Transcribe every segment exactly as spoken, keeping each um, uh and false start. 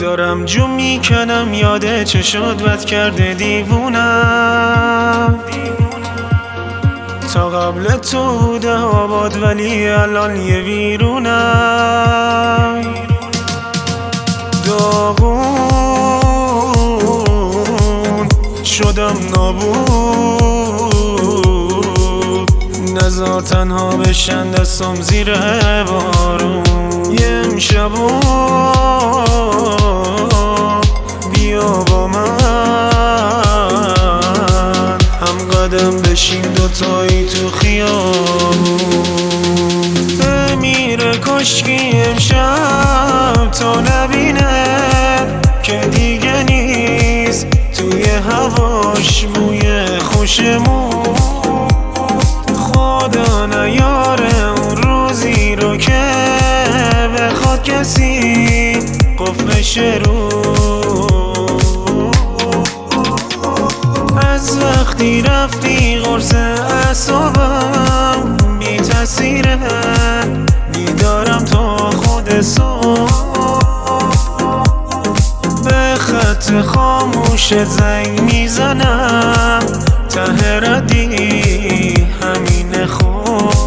دارم جو میکنم یاده چه شد بد کرده دیوونم. تا قبل تو بوده آباد ولی الان یه ویرونم. داغون شدم نابود، نزار تنها بشن دستم زیر بارون. یه امشبا بیا با من هم قدم بشیم دوتایی تو خیابون. بمیره کشکی امشب تا نبینه که دیگه نیست توی هواش بوی خوشمون. خدا نیاره اون روزی رو که بخواد کسی قفلش رو. از وقتی رفتی قرص اعصابم بی تاثیره، بیدارم تا خود صبح. به خط خاموشت زنگ میزنم ته ردی همین خوب.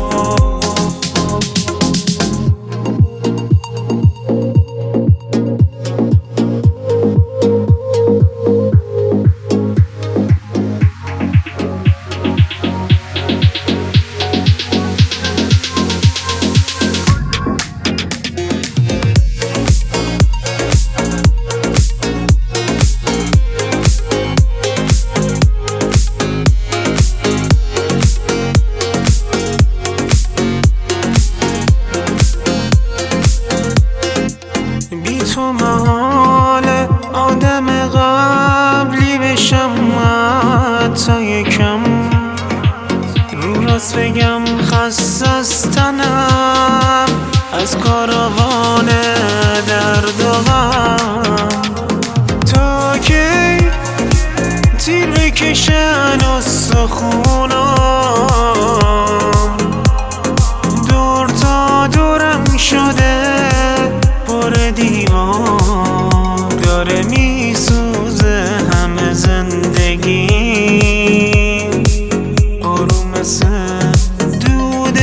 تو محال آدم قبلی بشم حتی یکم. رو راست بگم خسته از تنم از کاروان درد و غم. تا کی تیر بکشن استخونام، دور تا دورم شده پر دیوار. داره میسوزه همه زندگی آروم مثل دود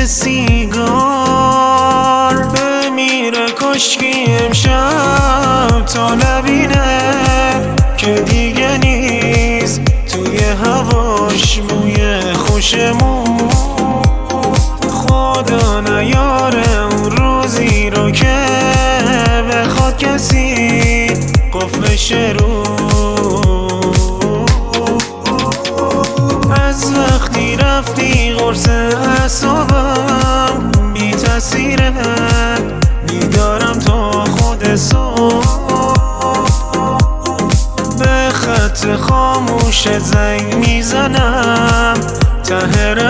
سیگار. بمیره کشکی امشب تا نبینه که دیگه نیست توی هواش بوی خوشمون. خدا نیاره اون روزی رو که بخواد کسی قفلش رو. از وقتی رفتی قرص اعصابم بی تاثیره، بیدارم تا خود صبح. به خط خاموشت زنگ میزنم ته